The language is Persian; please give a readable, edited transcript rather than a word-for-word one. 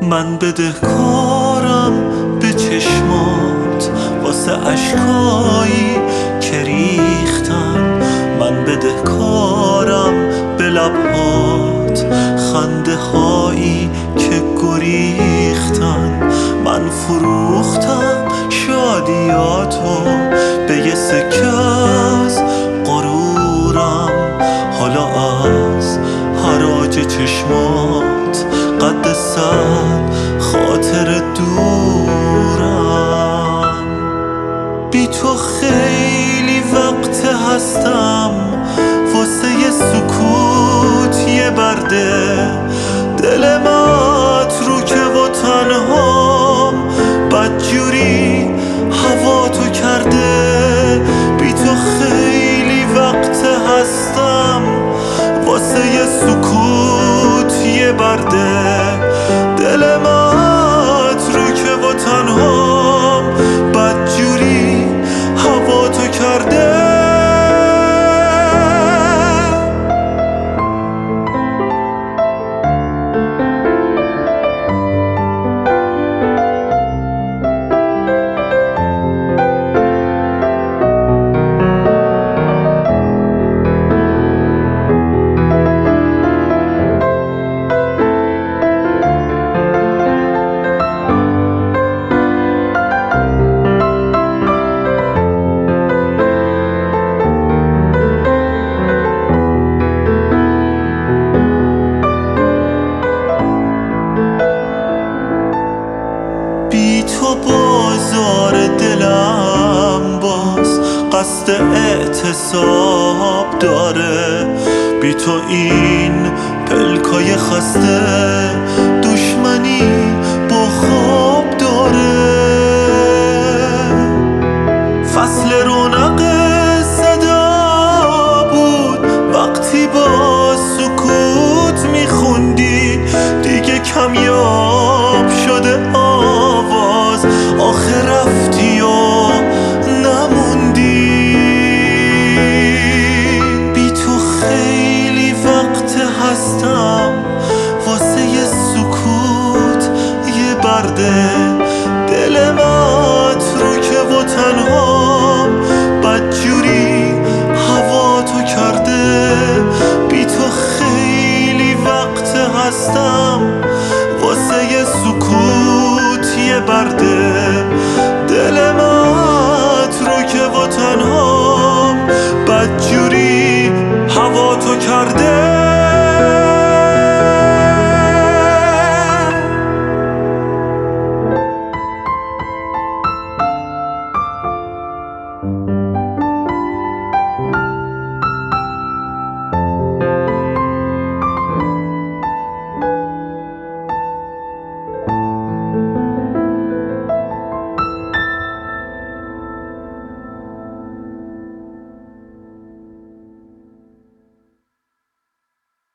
من بدهکارم به چشمات واسه اشکایی که ریختن، من بدهکارم به لبهات خنده هایی که گریختن، من فروختم شادیاتو به یه سکه از غرورم، حالا از حراج چشمات قد صد خاطر دورم. بی تو خیلی وقت هستم واسه یه سکوت، یه برده دل متروکه و تنهام بدجوری هوا تو کرده. بی تو خیلی وقت هستم واسه یه سکوت، یه برده دل متروکه و تنهام بدجوری هوا تو کرده. بی تو بازار دلم باز قصد اعتصاب داره، بی تو این پلکای خسته